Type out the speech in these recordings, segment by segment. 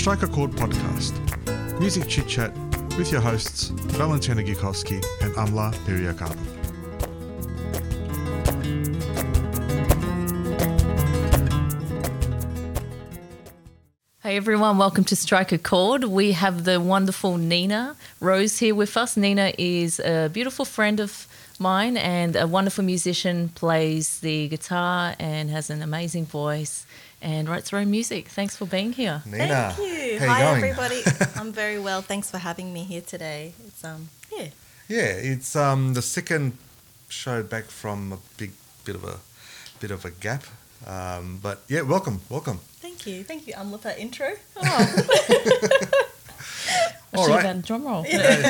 Strike a Chord podcast. Music chit chat with your hosts Valentina Gikowski and Amla Piriakaba. Hey everyone, welcome to Strike a Chord. We have the wonderful Nina Rose here with us. Nina is a beautiful friend of mine and a wonderful musician, plays the guitar and has an amazing voice and writes her own music. Thanks for being here. Nina, thank you. how Hi you going? everybody. I'm very well. Thanks for having me here today. It's It's the second show back from a bit of a gap. But yeah, welcome. Thank you. Amla, for that intro. All right. About a drum roll.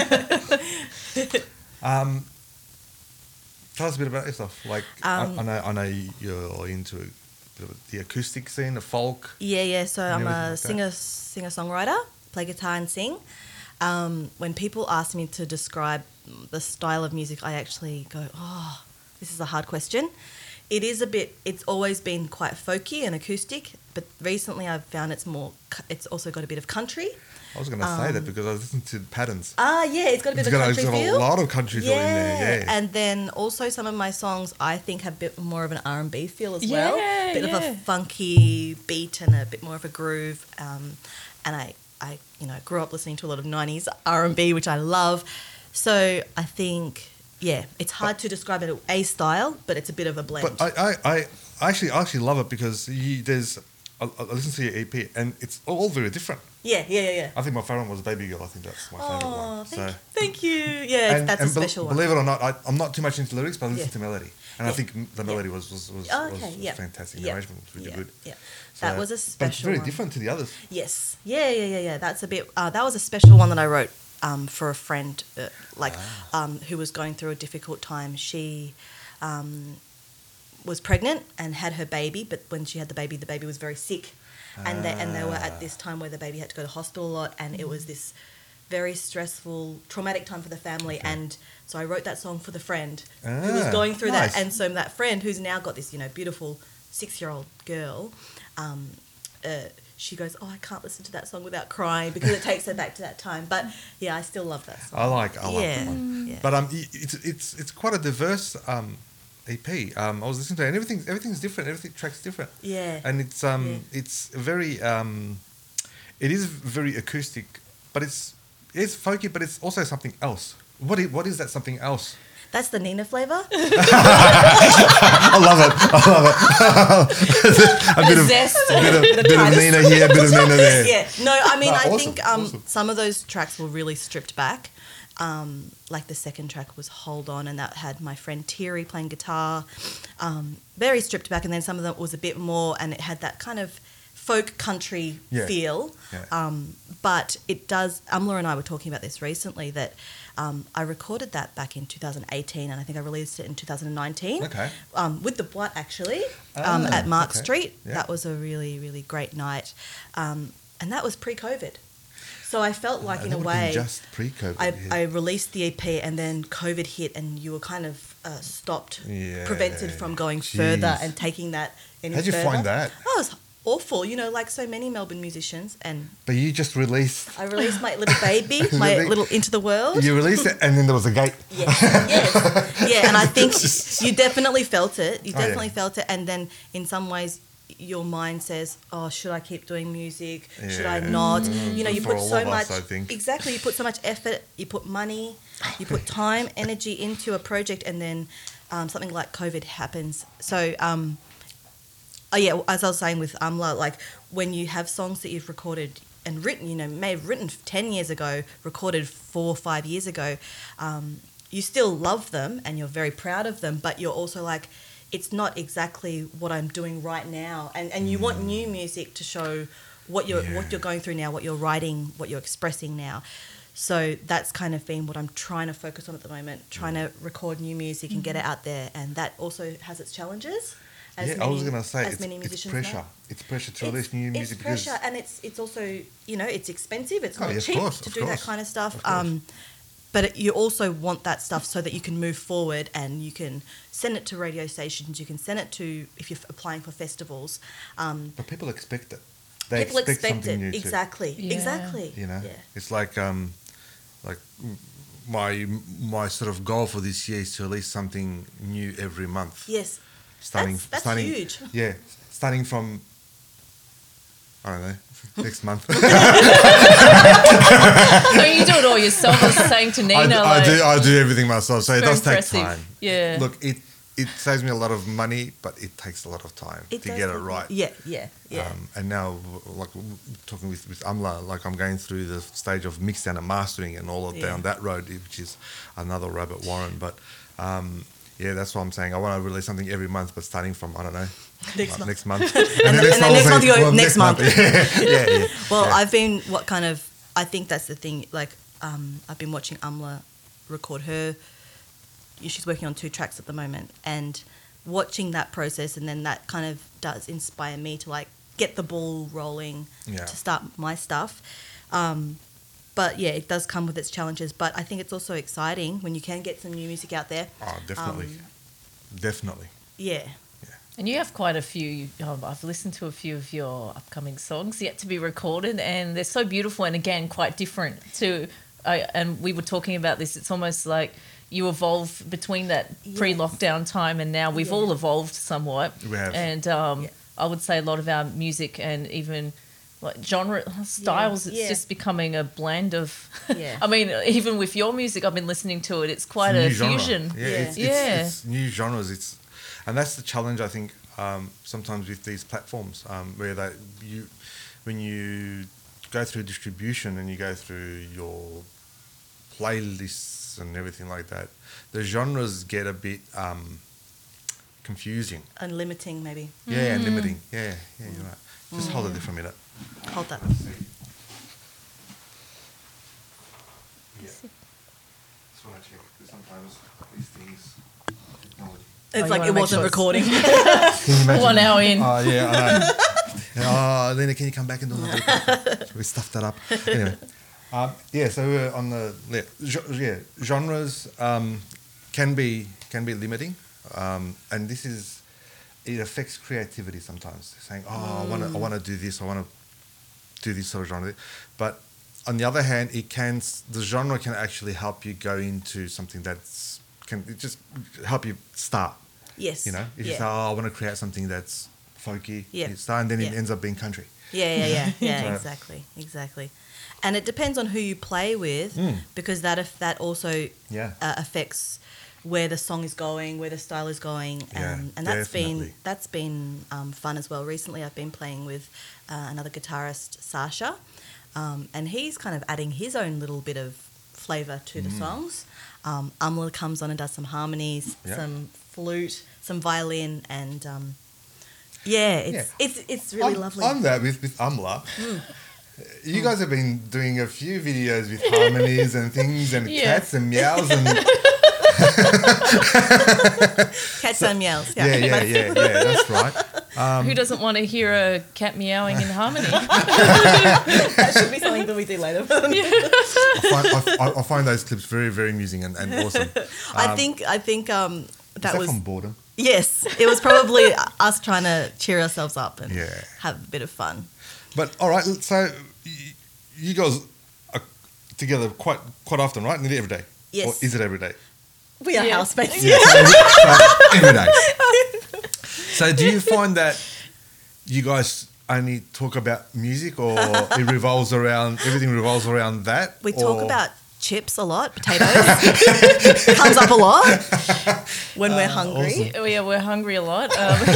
Tell us a bit about yourself. Like I know you're into a bit of the acoustic scene, the folk. Yeah. So I'm a everything like singer-songwriter, play guitar and sing. When people ask me to describe the style of music, I actually go, oh, this is a hard question. It's always been quite folky and acoustic, but recently I've found it's also got a bit of country. I was going to say that because I was listening to Patterns. Yeah, it's got a bit of country It's feel. got a lot of country feel in there, yeah. And then also some of my songs I think have a bit more of an R&B feel as well. A bit of a funky beat and a bit more of a groove. And I grew up listening to a lot of 90s R&B, which I love. So I think, it's hard to describe it as a style, but it's a bit of a blend. But I actually love it because I listen to your EP and it's all very different. Yeah. I think my favourite one was Baby Girl. I think that's my favourite one. Thank you. Yeah, that's a special one. Believe it or not, I'm not too much into lyrics, but I listen to melody. And I Yeah. think the melody was fantastic. The arrangement was really good. Yeah. So, That was a but it's special very one. different to the others. Yes. Yeah. That's a bit. That was a special one that I wrote for a friend, who was going through a difficult time. She was pregnant and had her baby, but when she had the baby was very sick, and they were at this time where the baby had to go to hospital a lot, and it was this very stressful, traumatic time for the family. Okay. And so I wrote that song for the friend who was going through that, and so that friend who's now got this beautiful 6-year-old girl. She goes, I can't listen to that song without crying because it takes her back to that time. But yeah, I still love that song. I like that one. Yeah. But it's quite a diverse EP. I was listening to it, and everything's different. Every track's different. Yeah. And it's very it is very acoustic, but it's folky, but it's also something else. What is that something else? That's the Nina flavour. I love it. a bit of Nina here, a bit of Nina there. Yeah. No, I mean, I awesome, think awesome. some of those tracks were really stripped back. Like the second track was Hold On, and that had my friend Thierry playing guitar. Very stripped back, and then some of them was a bit more, and it had that kind of folk country feel. Yeah. But it does, Amla and I were talking about this recently, that I recorded that back in 2018, and I think I released it in 2019. Okay. With the Blunt, actually, at Mark Street. Yeah. That was a really, really great night. And that was pre-COVID. So I felt like, in a way, just pre-COVID. I released the EP, and then COVID hit, and you were kind of stopped, prevented from going further and taking that any further. How'd you find that? Oh, it was awful, like so many Melbourne musicians. But you just released... I released my little baby, my little Into the World. You released it, and then there was a gate. Yes. Yeah, and I think you definitely felt it. You definitely felt it, and then in some ways your mind says, oh, should I keep doing music? Should I not? You put so much... I think. Exactly, you put so much effort, you put money, you put time, energy into a project, and then something like COVID happens. So... as I was saying with Amla, like when you have songs that you've recorded and written, may have written 10 years ago, recorded 4 or 5 years ago, you still love them and you're very proud of them, but you're also like, it's not exactly what I'm doing right now. And you want new music to show what you're going through now, what you're writing, what you're expressing now. So that's kind of been what I'm trying to focus on at the moment, trying to record new music and get it out there. And that also has its challenges. I was going to say, it's pressure. Know. It's pressure to release new music. It's pressure, and it's also, it's expensive. It's not cheap to do that kind of stuff. But you also want that stuff so that you can move forward and you can send it to radio stations. You can send it to, if you're applying for festivals. But people expect it. they People expect expect something it. new too. Exactly. Yeah. Exactly. You know, Yeah. it's like my sort of goal for this year is to release something new every month. Yes. Starting Huge. Yeah, starting from I don't know next month. So you do it all yourself. I was saying to Nina, I do everything myself, so it very does take impressive. time. Yeah. Look, it saves me a lot of money, but it takes a lot of time to does get it take- right. Yeah. And now, like talking with Amla, like I'm going through the stage of mixdown and mastering and all of Yeah. down that road, which is another rabbit warren. But yeah, that's what I'm saying. I want to release something every month, but starting from I don't know Next month. next month, And then next month you go, next month. yeah. Well, yeah. I've been I think that's the thing. Like, I've been watching Amla record her. She's working on 2 tracks at the moment, and watching that process, and then that kind of does inspire me to like get the ball rolling Yeah. to start my stuff. But yeah, it does come with its challenges. But I think it's also exciting when you can get some new music out there. Oh, definitely, definitely. Yeah. And you have quite a few. I've listened to a few of your upcoming songs yet to be recorded, and they're so beautiful. And again, quite different to. And we were talking about this. It's almost like you evolve between that Yes. pre-lockdown time and now. We've Yeah. all evolved somewhat. We have. And I would say a lot of our music and even like genre styles, it's Yeah. just becoming a blend of. Yeah. I mean, even with your music, I've been listening to it. It's quite It's a new genre. fusion. Yeah, Yeah. It's new genres. And that's the challenge I think sometimes with these platforms where when you go through distribution and you go through your playlists and everything like that, the genres get a bit confusing. And limiting, maybe. Yeah, and limiting. Yeah, you're right. Just hold it there for a minute. Hold that. Yeah. Just want to check because sometimes these things. Technology. It's you like wanna it make wasn't sure it's- recording. Can you imagine? 1 hour in. Oh, yeah, I know. Oh, Lena, can you come back and do another? We stuffed that up. Anyway. Yeah, so we're on the... Yeah, genres can be limiting. And this is... It affects creativity sometimes. Saying, oh, I want to do this. I want to do this sort of genre. But on the other hand, the genre can actually help you go into something can just help you start. Yes. You know, if you Yeah. say, oh, I want to create something that's folky, Yeah. you start, and then it Yeah. ends up being country. Yeah, So- exactly. And it depends on who you play with, because that also Yeah. affects where the song is going, where the style is going, Yeah, and definitely. that's been fun as well. Recently, I've been playing with another guitarist, Sasha, and he's kind of adding his own little bit of flavour to the songs. Amla comes on and does some harmonies, Yeah. some flute, some violin, and it's really lovely. On that with Amla, you guys have been doing a few videos with harmonies and things and Yeah. cats and meows and Cats and meows. yeah, that's right. Who doesn't want to hear a cat meowing in harmony? That should be something that we do later. I find those clips very, very amusing and awesome. I think Is that that was from boredom? yes. It was probably us trying to cheer ourselves up and Yeah. have a bit of fun. But all right, so you guys are together quite often, right? Nearly every day. Yes. Or is it every day? We are Yeah. housemates. Yeah, so every day. So do you find that you guys only talk about music, or everything revolves around that? We talk or- about chips a lot, potatoes. Comes up a lot when we're hungry. awesome. Yeah, we're hungry a lot.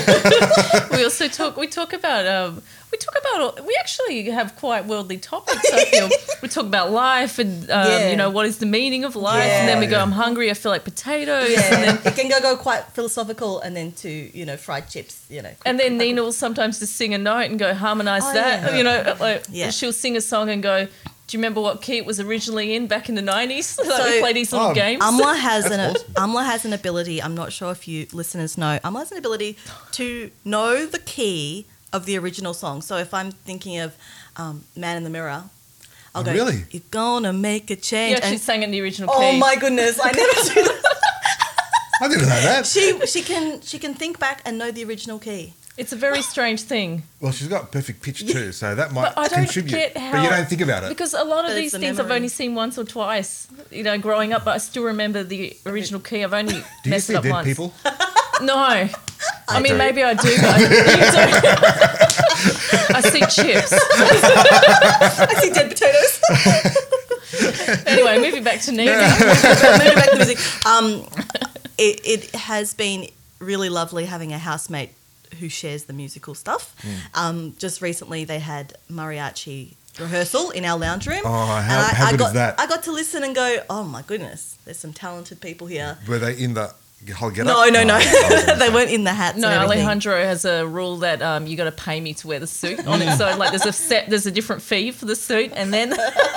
We talk about. We actually have quite worldly topics. I feel we talk about life and Yeah. what is the meaning of life, and then we go, Yeah. I'm hungry. I feel like potatoes, Yeah, it can go quite philosophical, and then to fried chips. and then Nina will sometimes just sing a note and go harmonize Oh, that. yeah. Yeah. She'll sing a song and go, do you remember what key it was originally in back in the 90s? We play these little games. Amla has That's Amla has an ability. I'm not sure if you listeners know. Amla has an ability to know the key of the original song. So if I'm thinking of "Man in the Mirror," I'll go, Really? "You're gonna make a change." Yeah, she and sang in the original key. oh my goodness, I never do that. I didn't know that. She can think back and know the original key. It's a very strange thing. Well, she's got perfect pitch too, so that might But I don't contribute. get how. But you don't think about it. Because a lot of But these it's the things I've memory. only seen once or twice, growing up, but I still remember the original key. I've only Do you messed see it up dead once. people? No. I mean, do. maybe I do, but you don't. I see chips. I see dead potatoes. Anyway, moving back to Nina. Moving back to music. It has been really lovely having a housemate who shares the musical stuff. Just recently, they had mariachi rehearsal in our lounge room. Oh, and how good got, is that? I got to listen and go, oh my goodness, there's some talented people here. Were they in the whole get No, up? no, no. Oh, They weren't in the hats. No, and everything. Alejandro has a rule that you got to pay me to wear the suit on it. So like, there's a different fee for the suit, and then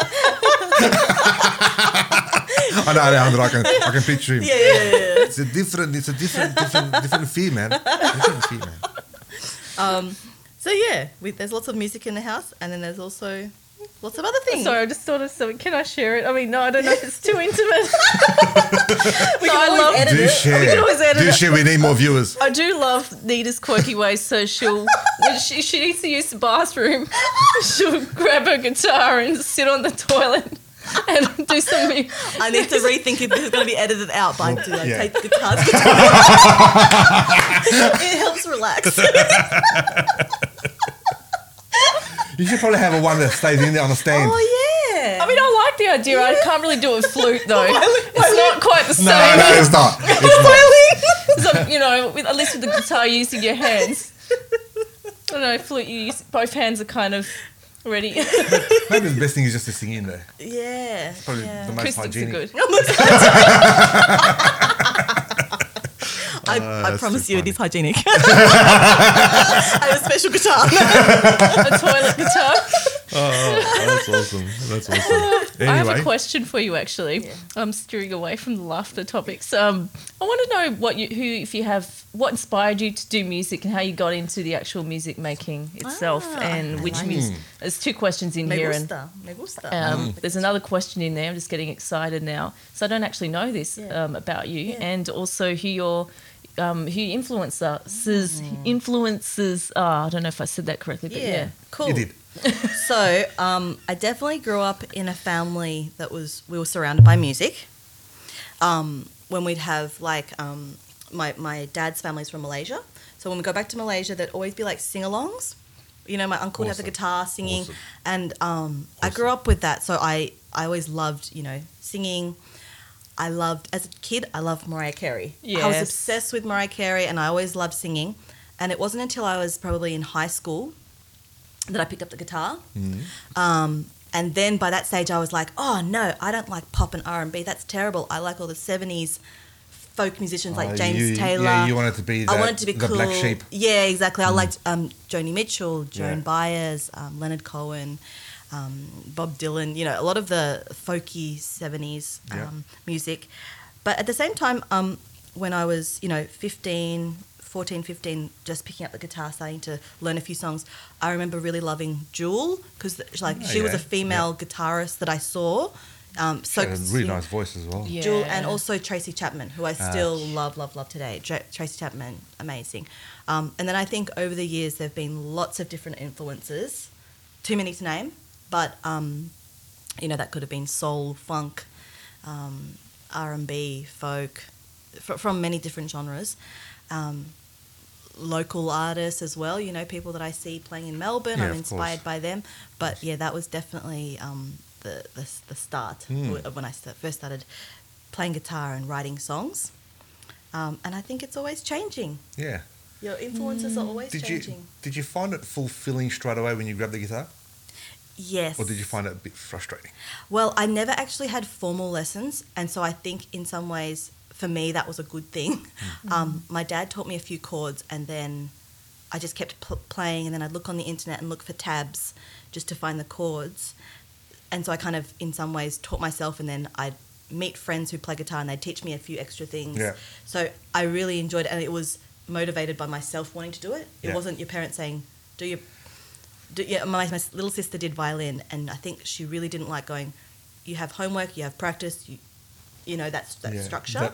I know, Alejandro, I can picture him. Yeah. It's a different fee, man. Different fee, man. So yeah, there's lots of music in the house, and then there's also lots of other things. sorry, I just thought of something. Can I share it? I mean, no, I don't know if it's too intimate. We No, can I always love- edit Do it. share. We can always edit Do it. share. We need more viewers. I do love Nita's quirky ways, so she needs to use the bathroom. She'll grab her guitar and sit on the toilet and do something. I need to rethink if this is going to be edited out, but I do yeah. take the guitars. It helps relax. You should probably have one that stays in there on a stand. Oh yeah. I mean, I like the idea. I can't really do it with flute though. It's not quite the same. No, it's not. It's not. So, at least with the guitar, you're using your hands. I don't know, flute, you use both hands are kind of ready. Maybe the best thing is just to sing in there. Yeah. Probably yeah. the most Acoustics are hygienic. good. I that's promise too you, it funny. is hygienic. I have a special guitar. A toilet guitar. That's awesome. That's awesome. I have a Anyway, question for you, actually. Yeah. I'm steering away from the laughter topics. I want to know what inspired you to do music and how you got into the actual music making itself, and which music. There's two questions in Me here, and gusta. Me gusta. there's another question in there. I'm just getting excited now, so I don't actually know this Yeah. about you, Yeah. and also who your influences are. I don't know if I said that correctly, but yeah. Cool. you did. So, I definitely grew up in a family we were surrounded by music. When we'd have my dad's family's from Malaysia. So when we go back to Malaysia, there'd always be like sing-alongs. My uncle would have the Awesome. guitar singing, Awesome. and I grew up with that. So I always loved, singing. As a kid, I loved Mariah Carey. I was Yes. obsessed with Mariah Carey, and I always loved singing. And it wasn't until I was probably in high school that I picked up the guitar. And then by that stage, I was like, oh no, I don't like pop and R&B. That's terrible. I like all the 70s folk musicians like James Taylor. Yeah, you wanted to be I wanted to be the cool. black sheep. Yeah, exactly. I liked Joni Mitchell, Joan Yeah. Baez, Leonard Cohen, Bob Dylan, a lot of the folky 70s Yeah. music. But at the same time, when I was, 14, 15, just picking up the guitar, starting to learn a few songs, I remember really loving Jewel because she was yeah. a female guitarist that I saw. She had a really nice voice as well. Yeah. Jewel, and also Tracy Chapman, who I still love today. Tracy Chapman, amazing. And then I think over the years there have been lots of different influences, too many to name, but that could have been soul, funk, R&B, folk, from many different genres. Local artists as well, people that I see playing in Melbourne, Yeah, I'm of inspired course. by them. But yeah, that was definitely the start of when I first started playing guitar and writing songs. And I think it's always changing. Yeah. Your influences are always changing. Did you find it fulfilling straight away when you grabbed the guitar? Yes. Or did you find it a bit frustrating? Well, I never actually had formal lessons, and so I think in some ways, for me, that was a good thing. My dad taught me a few chords, and then I just kept playing, and then I'd look on the internet and look for tabs just to find the chords. And so I kind of, in some ways, taught myself, and then I'd meet friends who play guitar, and they'd teach me a few extra things. Yeah. So I really enjoyed it, and it was motivated by myself wanting to do it. It Yeah. wasn't your parents saying, my little sister did violin, and I think she really didn't like going, you have homework, you have practice, that Yeah. structure.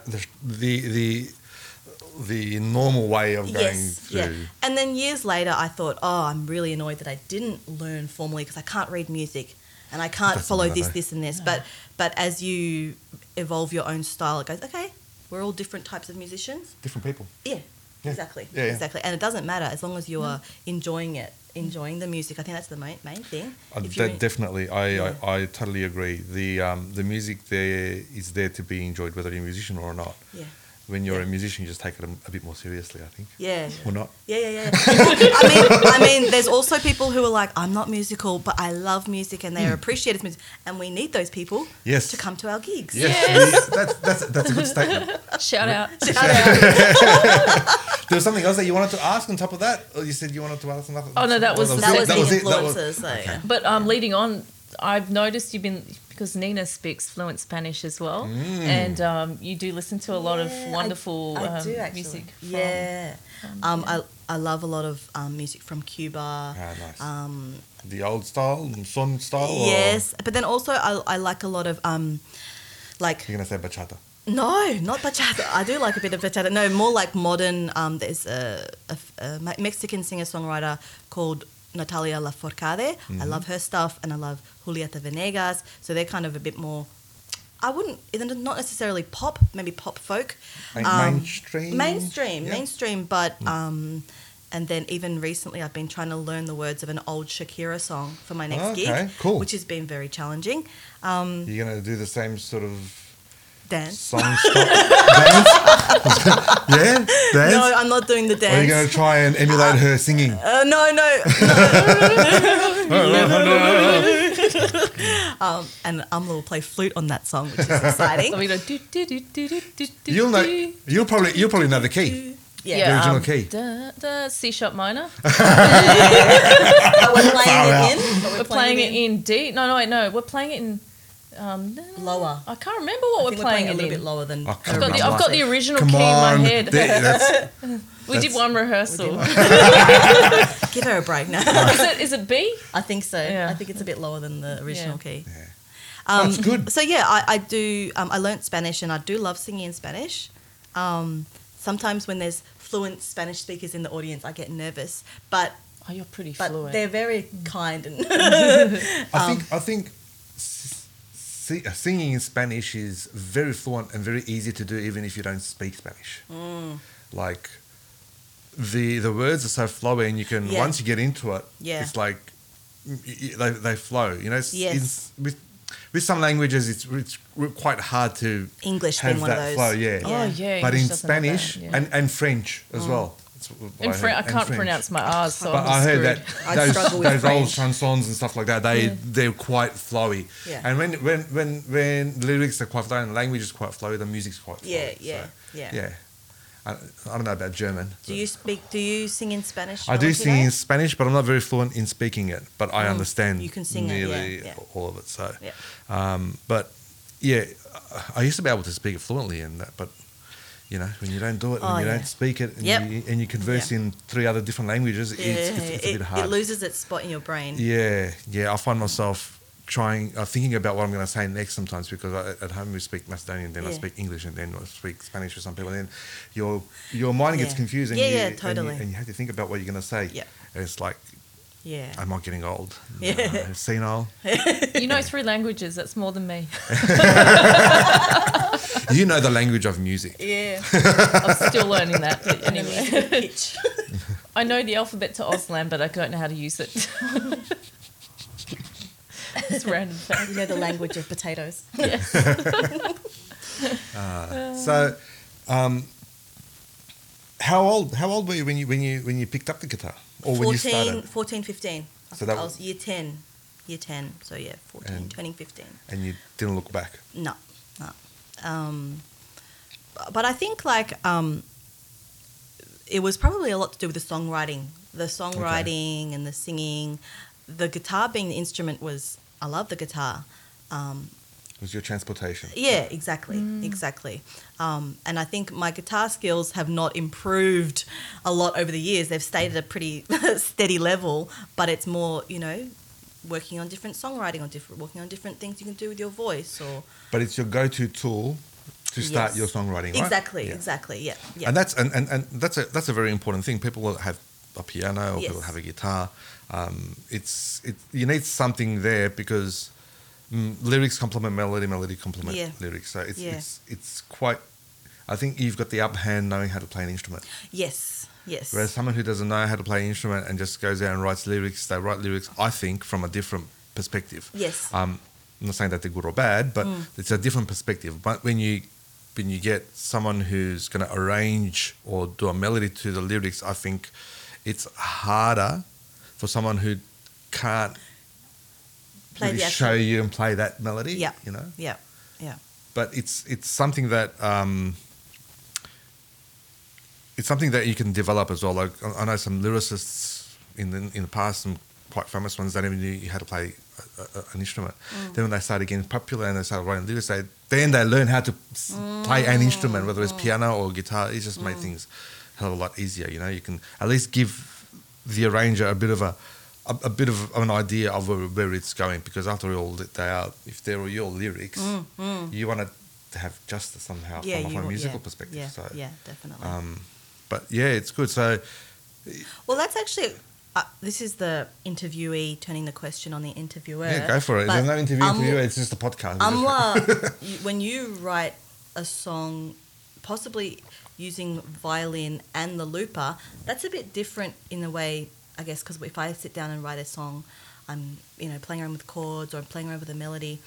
The normal way of going Yes, through. yeah. And then years later, I thought, I'm really annoyed that I didn't learn formally because I can't read music and I can't Doesn't follow matter, this, though. this, and this. But as you evolve your own style, it goes, okay, we're all different types of musicians. Different people. Yeah, Yeah. exactly, Yeah, yeah. exactly. And it doesn't matter as long as you are enjoying it, enjoying the music. I think that's the main thing. If you're Definitely, Yeah. I totally agree. The music there is there to be enjoyed, whether you're a musician or not. Yeah. When you're Yeah. a musician, you just take it a bit more seriously, I think. Yeah. Or not. Yeah. I mean, there's also people who are like, I'm not musical, but I love music, and they appreciate music, and we need those people Hmm. Yes. to come to our gigs. Yes, that's a good statement. Shout out. There was something else that you wanted to ask on top of that, or you said you wanted to ask another? Oh, no, that was That was the it. That was- influences. So, yeah. But leading on, I've noticed you've been, because Nina speaks fluent Spanish as well, and you do listen to a lot of Yeah, wonderful I do actually. music. From, Yeah. I love a lot of music from Cuba. Ah, nice. The old style, son style. Or Yes, but then also I like a lot of like you're gonna say bachata. no, not bachata. I do like a bit of bachata. No, more like modern. There's a Mexican singer-songwriter called Natalia Lafourcade. I love her stuff, and I love Julieta Venegas. So they're kind of a bit more. They're not necessarily pop, maybe pop folk. Mainstream. Mainstream. But and then even recently, I've been trying to learn the words of an old Shakira song for my next Okay, gig, cool. which has been very challenging. You're gonna do the same sort of Dance. song style dance. Yeah, dance. No, I'm not doing the Or are you gonna dance. try and emulate her singing? No. And Amla will play flute on that song, which is exciting. So we go do do do do do do do. You'll know. do. You'll probably know the key. Yeah. The original key. C sharp minor. But we're playing Far it in. But We're playing it in D. No. We're playing it in lower. I can't remember what I we're think playing a it little in. bit lower than. I I've can't got, the, remember. I've got the original Come key in my on, head. We did that's- one rehearsal. Give her a break now. Is it B? I think so. Yeah. I think it's a bit lower than the original Yeah. key. That's good. So yeah, I do. I learnt Spanish, and I do love singing in Spanish. Sometimes when there's fluent Spanish speakers in the audience, I get nervous, but Oh, you're pretty but fluent. they're very kind and I think singing in Spanish is very fluent and very easy to do, even if you don't speak Spanish. Like the words are so flowy, and you can Yeah. once you get into it, Yeah. it's like they flow. You know, Yes. with some languages, it's quite hard to English have being one of that those. flow. Yeah. Oh, yeah. But English in doesn't have that, Spanish yeah. and French as well. That's what In I French, I heard, can't and pronounce my R's, so But I'm I heard screwed. that I those, struggle with those old French. chansons and stuff like that, they're quite flowy. Yeah. And when the lyrics are quite flowy and the language is quite flowy, the music's quite flowy. Yeah. Yeah. I don't know about German. Do you sing in Spanish? I do Valentina? sing in Spanish, but I'm not very fluent in speaking it. But I understand You can sing it, nearly yeah. all of it. So, Yeah. but yeah, I used to be able to speak it fluently in that, but you know, when you don't do it, Oh, when you yeah. don't speak it, and, Yep. you converse Yeah. in 3 other different languages, it's a bit hard. It loses its spot in your brain. Yeah. I find myself thinking about what I'm going to say next sometimes, because at home we speak Macedonian, then I Yeah. speak English, and then I speak Spanish for some people. And then your mind gets Yeah. confused, and Yeah, you, totally. and you have to think about what you're going to say. Yeah. And it's like, Yeah. am I getting old? Yeah. Senile? You know 3 languages. That's more than me. You know the language of music. Yeah. I'm still learning that. But anyway, Pitch. I know the alphabet to Auslan, but I don't know how to use it. It's random fact. You know the language of potatoes. Yes. So, how old were you when you picked up the guitar, or when you started? 14, 15. So that I was year 10. Year 10. So yeah, 14, And- turning 15. And you didn't look back. No. But I think it was probably a lot to do with the songwriting. The songwriting and the singing. The guitar being the instrument I love the guitar. It was your transportation. Yeah, exactly. And I think my guitar skills have not improved a lot over the years. They've stayed at a pretty steady level, but it's more, working on different songwriting, working on different things you can do with your voice. But it's your go-to tool to start Yes. your songwriting, right? Exactly, Yeah. exactly. Yeah, yeah. And that's a very important thing. People will have a piano or Yes. people have a guitar. You need something there because lyrics complement melody, melody complement Yeah. lyrics. So Yeah. it's quite. I think you've got the upper hand knowing how to play an instrument. Yes, yes. Whereas someone who doesn't know how to play an instrument and just goes out and writes lyrics, they write lyrics, I think, from a different perspective. Yes. I'm not saying that they're good or bad, but it's a different perspective. But when you get someone who's going to arrange or do a melody to the lyrics, I think it's harder for someone who can't Play really the show actual- you and play that melody. Yeah. You know, Yeah, yeah. but it's something that it's something that you can develop as well. Like I know some lyricists in the past, some quite famous ones, they never knew how to play an instrument. Then when they started getting popular and they started writing lyrics, then they learn how to play an instrument, whether it's piano or guitar. It just made things a hell of a lot easier. You know, you can at least give the arranger a bit of an idea of where it's going, because after all, they are, if they're your lyrics, you want to have justice somehow from a musical perspective. Yeah, So, yeah, definitely. but yeah, it's good. So Well, that's actually this is the interviewee turning the question on the interviewer. yeah, go for it. But There's no interview. It's just a podcast. when you write a song, possibly using violin and the looper, that's a bit different in a way, I guess, because if I sit down and write a song, I'm playing around with chords or I'm playing around with a melody.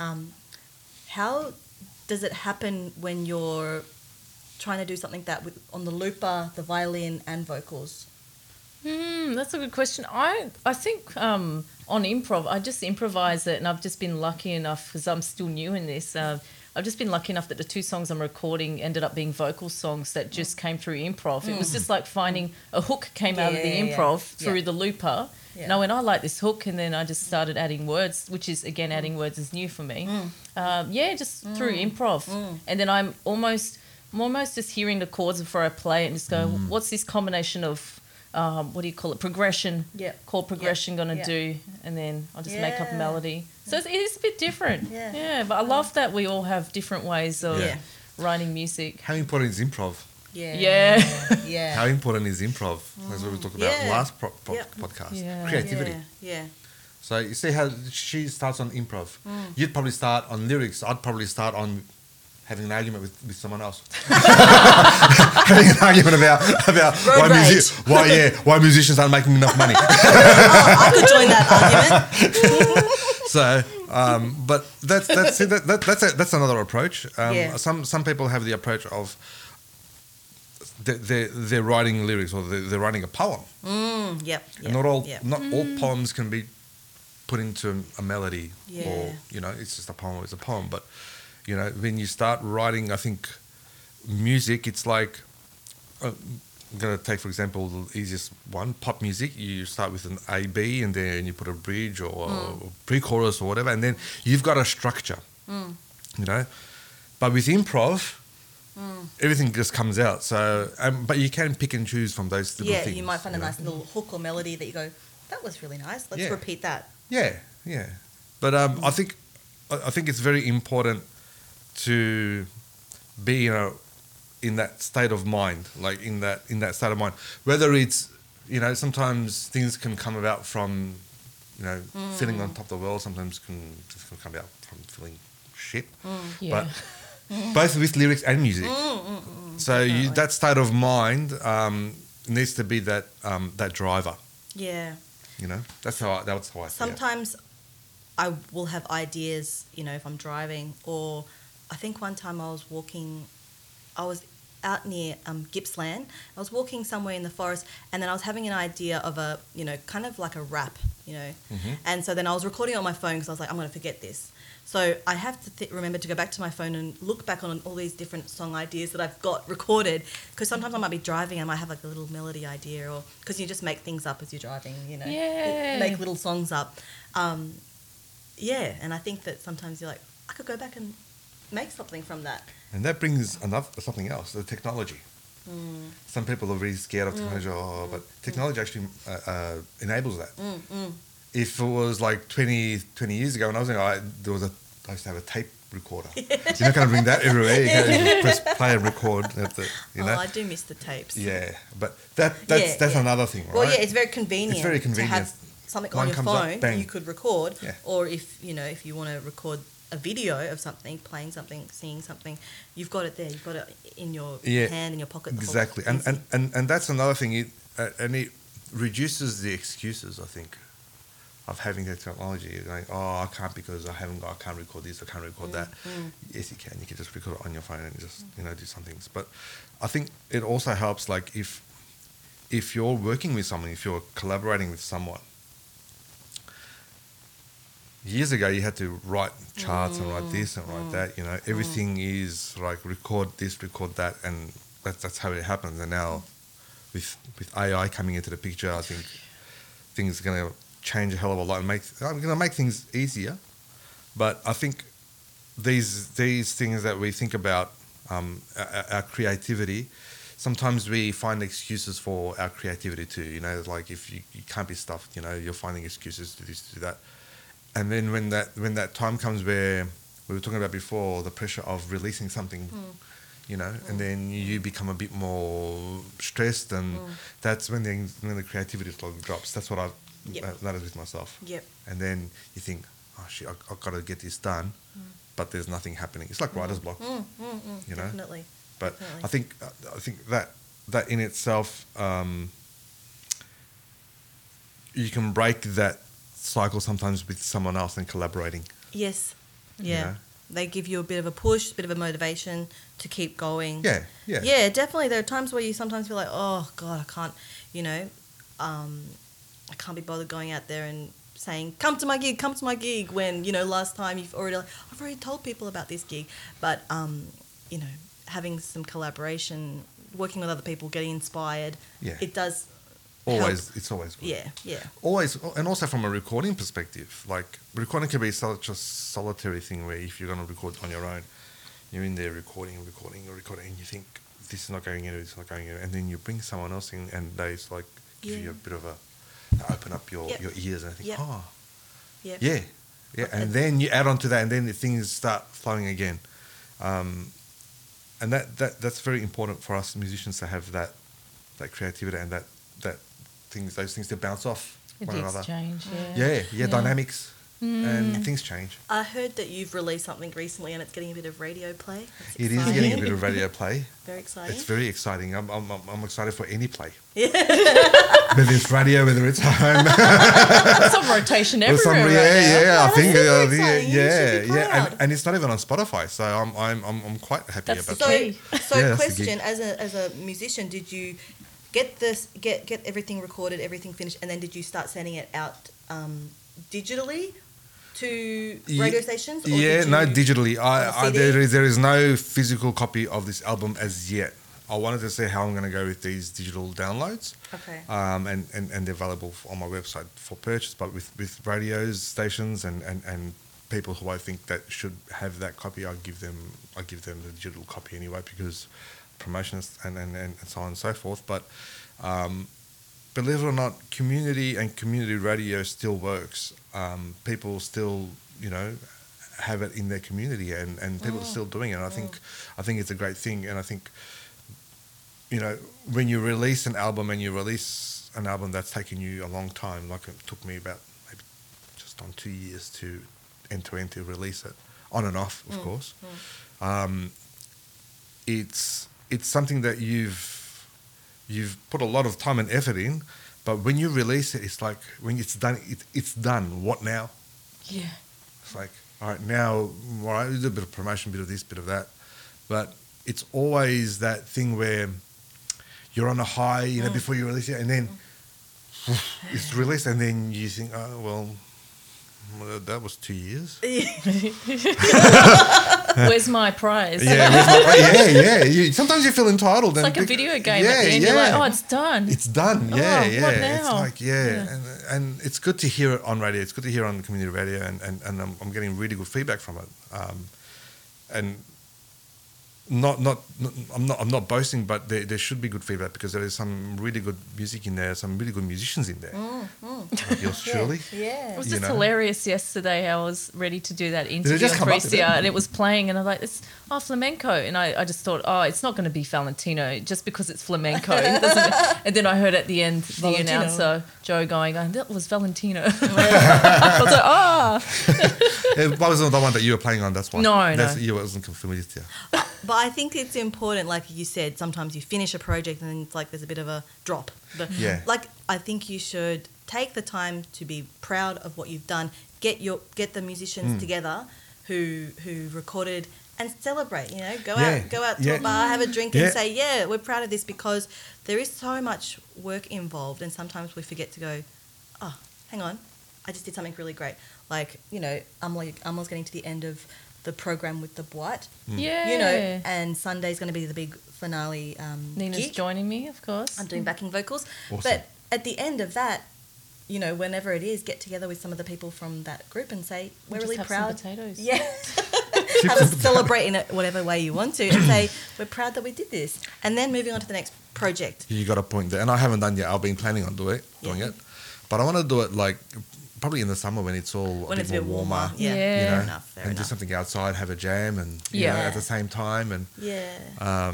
How does it happen when you're trying to do something on the looper, the violin, and vocals? That's a good question. I think on improv, I just improvise it, and I've just been lucky enough, because I'm still new in this. I've just been lucky enough that the 2 songs I'm recording ended up being vocal songs that just came through improv. It was just like finding a hook came out of the improv through the looper. Yeah. And I went, I like this hook, and then I just started adding words, which is, again, adding words is new for me. Just through improv. And then I'm almost just hearing the chords before I play it and just go, what's this combination of what do you call it? Progression. Yeah. Chord progression going to do, and then I'll just make up a melody. So it is a bit different. Yeah. But I love that we all have different ways of Yeah. writing music. How important is improv? Yeah. Yeah. How important is improv? That's what we talked about Yeah. last Yep. podcast. Yeah. Creativity. Yeah. So you see how she starts on improv. You'd probably start on lyrics. I'd probably start on having an argument with someone else. Having an argument about Road rage. why musicians aren't making enough money. I could join that argument. So, but that's another approach. Yeah. Some people have the approach of they're writing lyrics or they're writing a poem. Yep. And not all Mm. poems can be put into a melody, Yeah. or it's just a poem. It's a poem, but when you start writing, I think music, it's like I'm gonna take for example the easiest one, pop music. You start with an A B, and then you put a bridge or a pre-chorus or whatever, and then you've got a structure. But with improv, everything just comes out. So, but you can pick and choose from those little things. You might find a nice little hook or melody that you go, that was really nice. Let's repeat that. Yeah. But I think it's very important to be in that state of mind, like in that state of mind. Whether it's sometimes things can come about from feeling on top of the world. Sometimes can come about from feeling shit. Yeah. But both with lyrics and music. So that state of mind needs to be that driver. Yeah. That's how I see it. Sometimes I will have ideas, if I'm driving, or I think one time I was out near Gippsland. I was walking somewhere in the forest, and then I was having an idea of a, kind of like a rap, And so then I was recording on my phone because I was like, I'm going to forget this. So I have to remember to go back to my phone and look back on all these different song ideas that I've got recorded, because sometimes I might be driving, I might have like a little melody idea, or because you just make things up as you're driving, Yeah. make little songs up. And I think that sometimes you're like, I could go back and make something from that. And that brings something else, the technology. Some people are really scared of technology, but technology actually enables that. If it was like 20 years ago when I was young, I used to have a tape recorder. You're not going to bring that everywhere. You can't press play and record. I do miss the tapes. Yeah, but that's another thing, right? Well, yeah, it's very convenient. It's very convenient. To have something One on your comes up, phone bang. you could record, Yeah. or if you want to record a video of something, playing something, seeing something, you've got it there. You've got it in your hand, in your pocket. Exactly, and that's another thing. It reduces the excuses, I think, of having the technology. You're going, I can't because I can't record this, I can't record that. Yes, you can. You can just record it on your phone and just do some things. But I think it also helps, like if you're working with someone, if you're collaborating with someone. Years ago, you had to write charts and write this and write that. Everything is like record this, record that, and that's how it happens. And now, with AI coming into the picture, I think things are going to change a hell of a lot and make things easier. But I think these things that we think about, our creativity, sometimes we find excuses for our creativity too. Like if you can't be stuffed, you're finding excuses to do this, to do that. And then when that time comes where we were talking about before, the pressure of releasing something, and then you become a bit more stressed, and that's when the creativity slowly drops. That's what I've noticed with myself. Yep. And then you think, oh shit, I've got to get this done, but there's nothing happening. It's like writer's block, Definitely. But Definitely. I think that in itself, you can break that cycle sometimes with someone else and collaborating. Yes. Yeah. They give you a bit of a push, a bit of a motivation to keep going. Yeah. Yeah, definitely. There are times where you sometimes feel like, oh God, I can't, I can't be bothered going out there and saying, come to my gig, when, last time I've already told people about this gig. But, having some collaboration, working with other people, getting inspired, it does It's always good. Yeah. Always, and also from a recording perspective, like recording can be such a solitary thing where if you're going to record on your own, you're in there recording, and you think this is not going anywhere, and then you bring someone else in and they like give you a bit of open up your ears, and I think, and then you add on to that, and then the things start flowing again, and that's very important for us musicians to have that creativity and that those things to bounce off one another. Exchange, Dynamics, and things change. I heard that you've released something recently and it's getting a bit of radio play. It is getting a bit of radio play. Very exciting. It's very exciting. I'm excited for any play. Whether it's radio, whether it's home. Some rotation everywhere. I think exciting. and it's not even on Spotify, so I'm quite happy That's about the that. key. So question, as a musician, did you get everything recorded, everything finished, and then did you start sending it out digitally to radio stations? Or digitally. CD? There is no physical copy of this album as yet. I wanted to see how I'm going to go with these digital downloads. Okay. And they're available on my website for purchase, but with radio stations and people who I think that should have that copy, I give them the digital copy anyway, because promotions and so on and so forth. But believe it or not, community radio still works. People still, have it in their community, and people are still doing it. And I think it's a great thing. And I think, when you release an album that's taken you a long time, like it took me about maybe just on 2 years to end to release it, on and off, of course. It's something that you've put a lot of time and effort in, but when you release it, it's like when it's done, it's done. What now? Yeah. It's like, all right, now, all right, do a bit of promotion, bit of this, bit of that, but it's always that thing where you're on a high, before you release it, and then it's released, and then you think, oh well, that was 2 years. Where's my prize? Sometimes you feel entitled. It's like a video game at the end. You're like, oh, it's done. It's done. What now? It's like, and it's good to hear it on radio. It's good to hear it on community radio, and I'm getting really good feedback from it. And I'm not boasting, but there should be good feedback because there is some really good music in there, some really good musicians in there. Like yours truly. Yeah. It was You just know? hilarious yesterday. I was ready to do that interview just on come up with 3CR it? and it was playing and I'm like, it's flamenco. And I just thought, it's not going to be Valentino just because it's flamenco. It doesn't- and then I heard at the end the Valentino. announcer, Joe, going, that was Valentino. I was like, It wasn't the one that you were playing on, that's why. No. You wasn't familiar with you. But I think it's important, like you said, sometimes you finish a project and then it's like there's a bit of a drop. But Yeah. like I think you should take the time to be proud of what you've done. Get the musicians together who recorded and celebrate. You know, go out to a bar, have a drink, and say, yeah, we're proud of this because there is so much work involved, and sometimes we forget to go, oh, hang on, I just did something really great. Like, you know, Amla's getting to the end of the program with the Boite, yeah. you know, and Sunday's going to be the big finale Nina's gig. joining me, of course. I'm doing backing vocals. Awesome. But at the end of that, you know, whenever it is, get together with some of the people from that group and say, we're Just really have proud. some potatoes. Yeah. Have a celebrate in it whatever way you want to and say, we're proud that we did this. And then moving on to the next project. You got a point there. And I haven't done yet. I've been planning on doing it. But I want to do it like probably in the summer when it's all When it's a more bit warmer. Yeah. Yeah. You know, Fair enough. Fair and do enough. something outside, have a jam, and you know, Yeah. at the same time, and Yeah.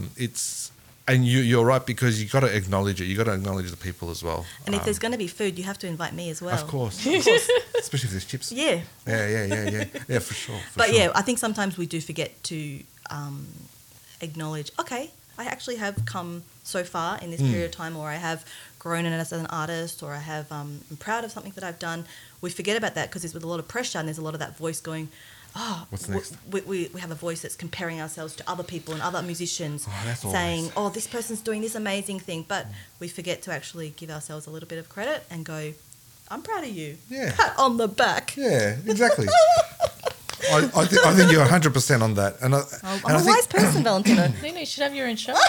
you're right because you got to acknowledge it. You got to acknowledge the people as well. And if there's going to be food, you have to invite me as well. of course, especially if there's chips. Yeah. Yeah, for sure. But yeah, I think sometimes we do forget to acknowledge, okay, I actually have come so far in this period of time, or I have grown as an artist, or I have, I'm proud of something that I've done. We forget about that because there's with a lot of pressure and there's a lot of that voice going, What's next? We have a voice that's comparing ourselves to other people and other musicians, that's saying, always- this person's doing this amazing thing. But we forget to actually give ourselves a little bit of credit and go, I'm proud of you. Yeah. Pat on the back. Yeah, exactly. I think you're 100% on that, and I'm I a think wise person, Valentino. Nina, you should have your own show.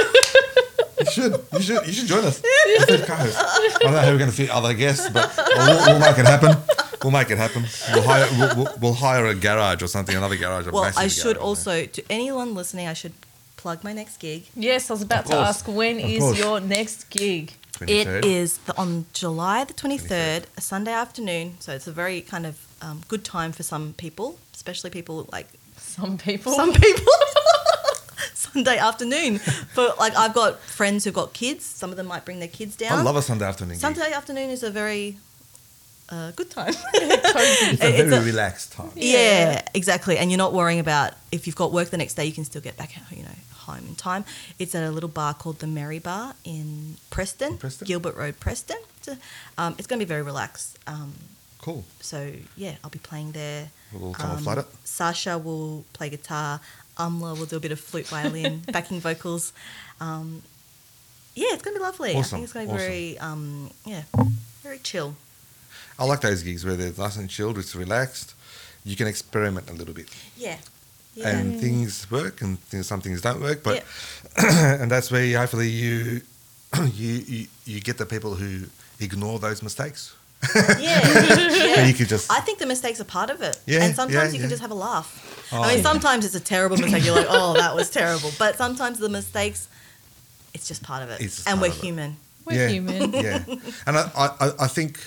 you should join us. I don't know how we're going to fit other guests, but we'll make it happen. We'll make it happen. We'll hire a garage or something, another garage. A Well, massive I should garage. also, to anyone listening, I should plug my next gig. Yes, I was about Of to course. ask, when Of is course. your next gig? 23rd. It is on July the 23rd, a Sunday afternoon. So it's a very kind of good time for some people, especially people like Some people. some people. Sunday afternoon. But like I've got friends who've got kids. Some of them might bring their kids down. I love a Sunday afternoon gig. Sunday afternoon is a very good time. It's a very relaxed time. Yeah, exactly. And you're not worrying about if you've got work the next day, you can still get back, home in time. It's at a little bar called the Merry Bar in Preston, Preston? Gilbert Road, Preston. It's going to be very relaxed. Cool. So yeah, I'll be playing there. We'll come and flood it. Sasha will play guitar. Amla will do a bit of flute, violin, backing vocals. Yeah, it's going to be lovely. I Awesome, think it's going to be awesome. very, very chill. I like those gigs where they're nice and chilled, it's relaxed. You can experiment a little bit. Yeah. Yeah. And things work and some things don't work. But and that's where hopefully you get the people who ignore those mistakes. Yeah. And you could just I think the mistakes are part of it. Yeah, And sometimes yeah, you can yeah. just have a laugh. Oh, I mean, yeah. sometimes it's a terrible mistake. You're like, oh, that was terrible. But sometimes the mistakes, it's just part of it. It's just And part we're of it. human. We're human. Yeah. And I think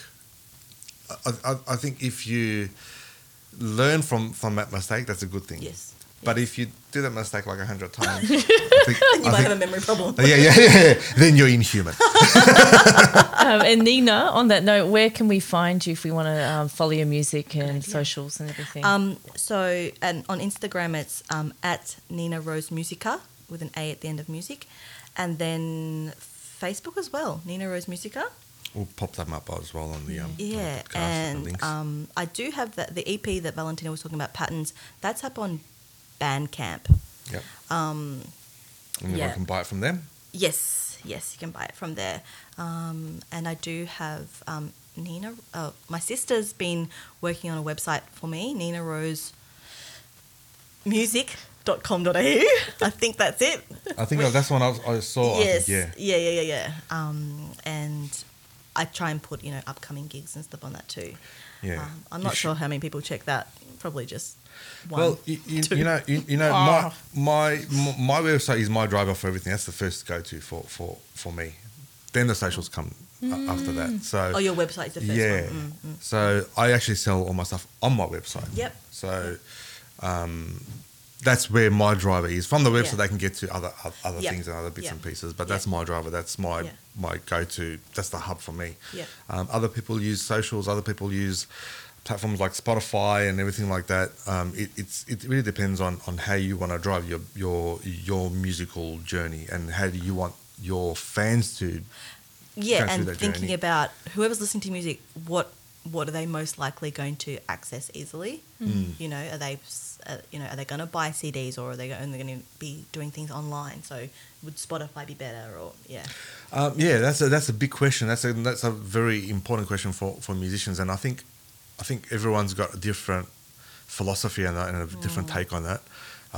if you learn from that mistake, that's a good thing. Yes. But if you do that mistake like 100 times, You might have a memory problem. yeah, then you're inhuman. And Nina, on that note, where can we find you if we want to follow your music and socials and everything? So, and on Instagram, it's at Nina Rose Musica with an A at the end of music. And then Facebook as well, Nina Rose Musica. We'll pop them up as well on the on the Yeah, podcast and the links. and I do have the EP that Valentina was talking about, Patterns. That's up on Bandcamp. Yep. Um, And yeah. everyone can buy it from them. yes, you can buy it from there. And I do have Nina. My sister's been working on a website for me, ninarosemusic.com.au. I think that's it. I think that's one I saw. I Yes. think, yeah. Yeah. And I try and put, upcoming gigs and stuff on that too. Yeah. I'm not sure how many people check that. Probably just one. Well, two. my website is my driver for everything. That's the first go-to for me. Then the socials come after that. So Your website's the first yeah. one. So I actually sell all my stuff on my website. Yep. So that's where my driver is. From the website, Yeah. they can get to other Yep. things and other bits Yep. and pieces. But that's my driver. That's my Yeah. my go-to. That's the hub for me. Yeah. Other people use socials. Other people use platforms like Spotify and everything like that. It really depends on how you want to drive your musical journey and how do you want your fans to Yeah, go through and that thinking journey. about whoever's listening to music, what are they most likely going to access easily? Are they are they going to buy CDs, or are they only going to be doing things online? So would Spotify be better, or Yeah, that's a big question. That's a very important question for musicians, and I think everyone's got a different philosophy and a different take on that.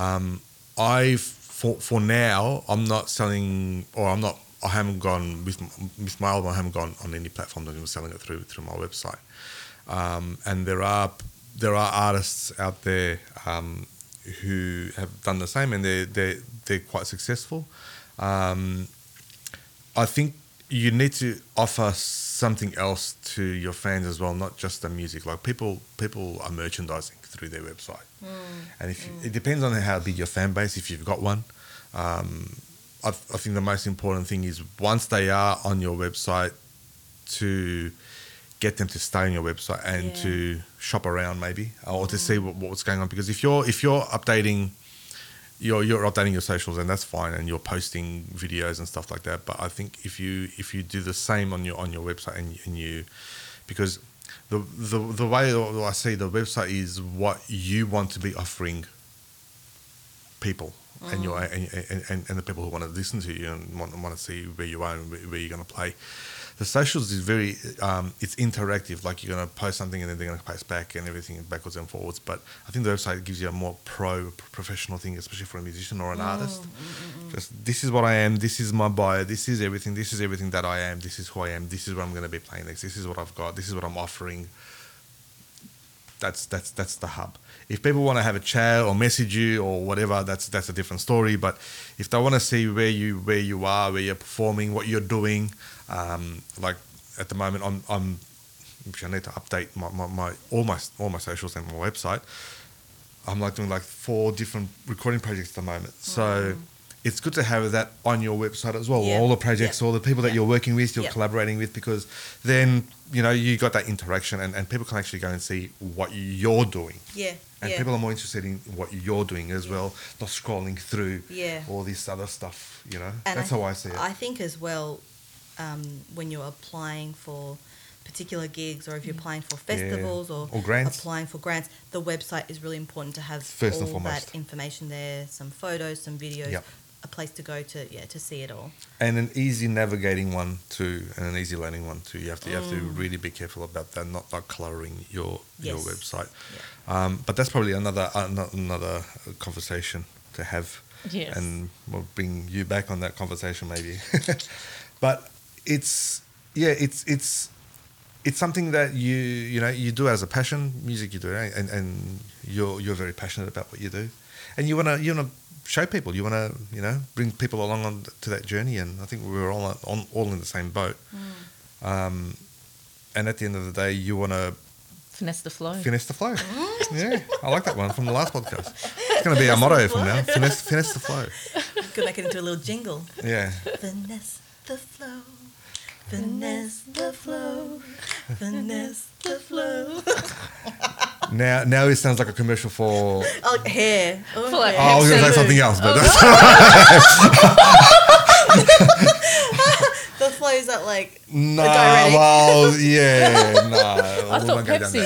For now, I'm not selling, or I haven't gone with my album. I haven't gone on any platform. I'm selling it through my website. And there are artists out there who have done the same, and they're quite successful. I think you need to offer something else to your fans as well, not just the music. Like people are merchandising through their website, and it depends on how big your fan base, if you've got one. I think the most important thing is once they are on your website, to get them to stay on your website and to shop around maybe, or to see what's going on. Because if you're updating. You're updating your socials, and that's fine, and you're posting videos and stuff like that. But I think if you do the same on your website, and you, because the way I see the website is what you want to be offering people, and and the people who want to listen to you and want to see where you are and where you're going to play. The socials is very, it's interactive. Like you're going to post something and then they're going to post back and everything backwards and forwards. But I think the website gives you a more professional thing, especially for a musician or an artist. Just this is what I am. This is my bio. This is everything. This is everything that I am. This is who I am. This is what I'm going to be playing next. This is what I've got. This is what I'm offering. That's the hub. If people want to have a chat or message you or whatever, that's a different story. But if they want to see where you are, where you're performing, what you're doing, like at the moment, I need to update all my socials and my website. I'm like doing 4 different recording projects at the moment. So it's good to have that on your website as well. Yeah. All the projects, all the people that you're working with, you're Yeah. collaborating with, because then you got that interaction, and people can actually go and see what you're doing. Yeah. And yeah. people are more interested in what you're doing as well, not scrolling through Yeah. all this other stuff, And That's how I see it. I think as well, when you're applying for particular gigs, or if you're applying for festivals or grants. applying for grants, the website is really important to have First and all foremost. that information there, some photos, some videos, Yep. a place to go to see it all. And an easy navigating one too, and an easy learning one too. You have to really be careful about that, not colouring your Yes. website. Yeah. But that's probably another conversation to have. Yes. And we'll bring you back on that conversation maybe. But it's something that you do as a passion. Music you do, and you're very passionate about what you do, and you wanna show people. You wanna bring people along on to that journey, and I think we're all in the same boat. And at the end of the day, you wanna Finesse the flow. finish the flow. Yeah, I like that one from the last podcast. It's gonna be our motto from now. Finesse the flow. You could make it into a little jingle. Yeah. Finesse the flow. Finesse the flow. Finesse the flow. Now it sounds like a commercial for. Oh, hair. Oh, For like hair. I was going to say Absolute. something else, but The flows that like no. diuretic. Well, yeah, no. I thought Pepsi,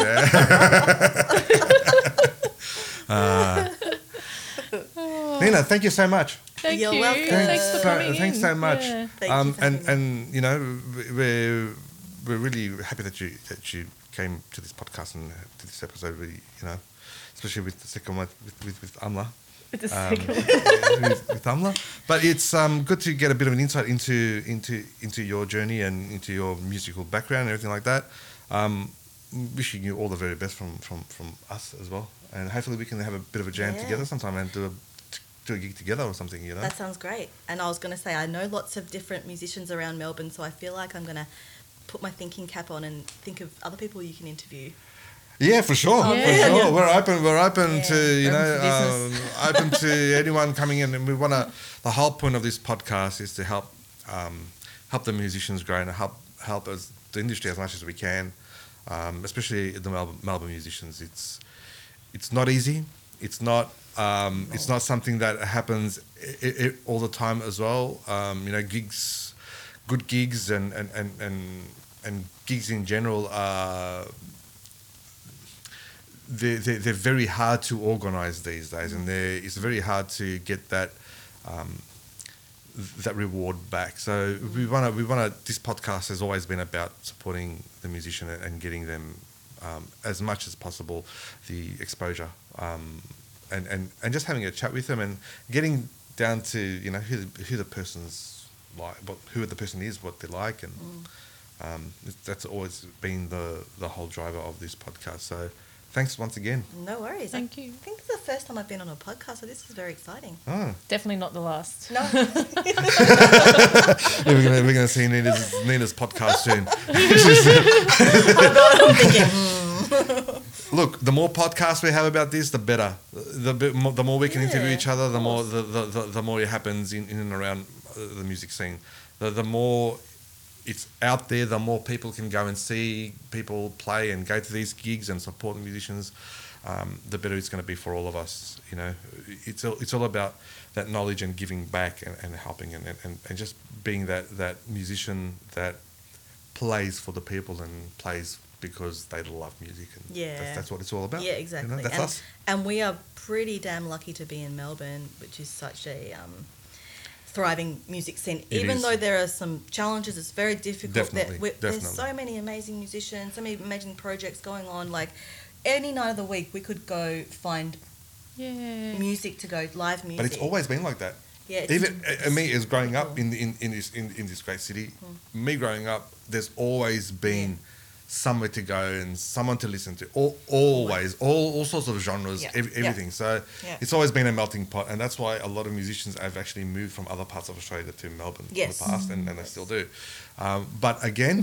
but Nina, thank you so much. Thank You're you. welcome. Thanks for coming Thanks in. so much. Yeah. Thank you for having me. And we're really happy that you came to this podcast and to this episode. Especially with the second one with Amla. With the second one. with Amla. But it's good to get a bit of an insight into your journey and into your musical background and everything like that. Wishing you all the very best from us as well, and hopefully we can have a bit of a jam together sometime and do a gig together or something, you know. That sounds great. And I was going to say, I know lots of different musicians around Melbourne, so I feel like I'm going to put my thinking cap on and think of other people you can interview. Yeah, for sure. Yeah. For sure. Yeah. We're open to, you Open know, for open to anyone coming in, and we want to. The whole point of this podcast is to help the musicians grow and help us the industry as much as we can, especially the Melbourne musicians. It's not easy. It's not something that happens all the time as well. You know, good gigs and gigs in general are. They're very hard to organise these days, and it's very hard to get that reward back. So we want to. This podcast has always been about supporting the musician and getting them as much as possible the exposure, and just having a chat with them and getting down to, you know, who the person's like, who the person is, what they like, and that's always been the whole driver of this podcast. So. Thanks once again. No worries. Thank you. I think it's the first time I've been on a podcast, so this is very exciting. Oh. Definitely not the last. No. Yeah, we're gonna see Nina's podcast soon. I'm thinking, Look, the more podcasts we have about this, the better. The more we can interview each other, the more the more it happens in and around the music scene. The more it's out there, the more people can go and see people play and go to these gigs and support the musicians, the better it's going to be for all of us. You know, it's all about that knowledge and giving back and helping and just being that musician that plays for the people and plays because they love music. And that's what it's all about. yeah, exactly. You know, that's and, us. and we are pretty damn lucky to be in Melbourne, which is such a thriving music scene. Even though there are some challenges, it's very difficult. Definitely. There's so many amazing musicians, so many amazing projects going on. Like any night of the week, we could go find music to go, live music. But it's always been like that. Yeah, Even me as growing up in this great city, me growing up, there's always been somewhere to go and someone to listen to. Always, all sorts of genres, everything. So it's always been a melting pot, and that's why a lot of musicians have actually moved from other parts of Australia to Melbourne in the past, and they still do. But again,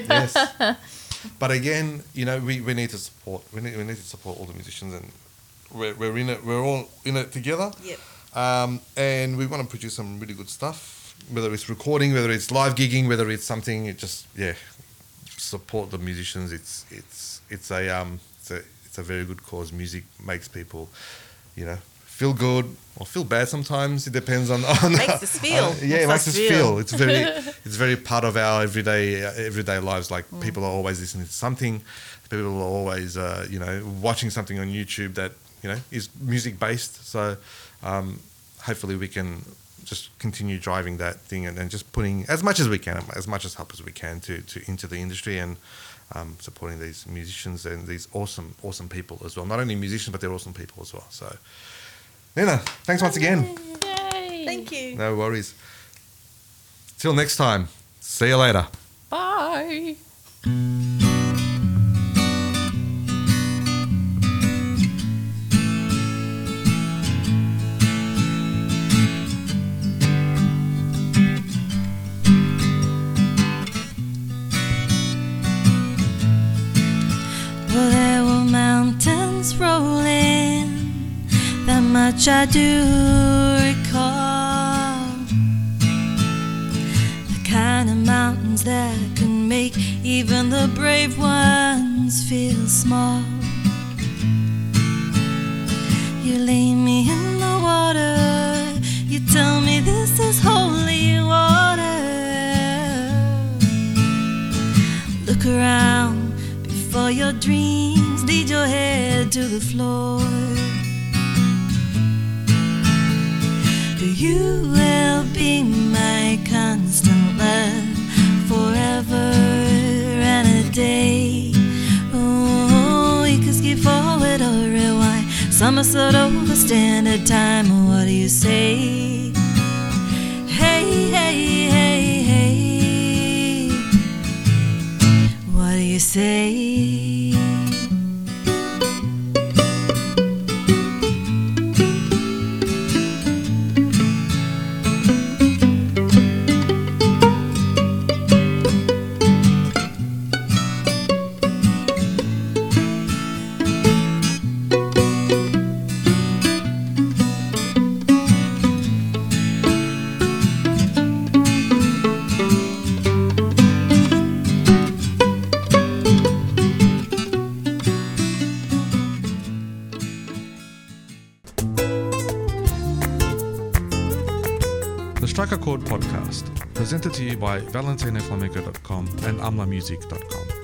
But again, you know, we need to support. We need to support all the musicians, and we're in it. We're all in it together. Yep. And we want to produce some really good stuff, whether it's recording, whether it's live gigging, whether it's something. It just support the musicians. It's a very good cause. Music makes people, you know, feel good or feel bad sometimes. It depends on Makes us feel. it makes us feel. It's very part of our everyday lives. Like people are always listening to something. People are always you know, watching something on YouTube that, you know, is music based. So hopefully we can just continue driving that thing and just putting as much as we can, as much as help as we can to into the industry and supporting these musicians and these awesome people as well. Not only musicians, but they're awesome people as well. So, Nina, thanks once again. Yay. Thank you. No worries. Till next time. See you later. Bye. Well, there were mountains rolling, that much I do recall. The kind of mountains that can make even the brave ones feel small. You lay me in the water, you tell me this is holy water. Look around before your dreams lead your head to the floor. You will be my constant love forever and a day. Oh, you can skip forward or rewind. Some I'm a sort of the standard time. What do you say? Hey, hey, hey, hey. What do you say? The Strike a Chord podcast, presented to you by valentinoflamenco.com and amlamusic.com.